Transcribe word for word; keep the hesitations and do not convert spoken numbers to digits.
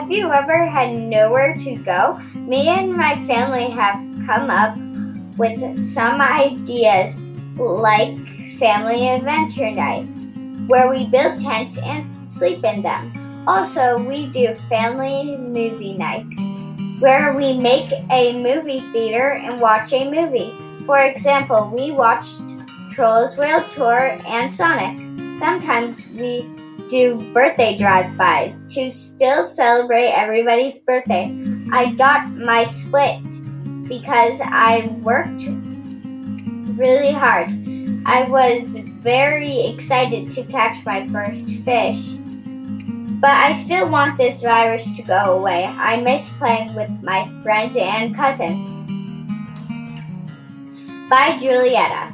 Have you ever had nowhere to go? Me and my family have come up with some ideas like family adventure night, where we build tents and sleep in them. Also, we do family movie night, where we make a movie theater and watch a movie. For example, we watched Trolls World Tour and Sonic. Sometimes we do birthday drive-bys to still celebrate everybody's birthday. I got my split because I worked really hard. I was very excited to catch my first fish. But I still want this virus to go away. I miss playing with my friends and cousins. By Julietta.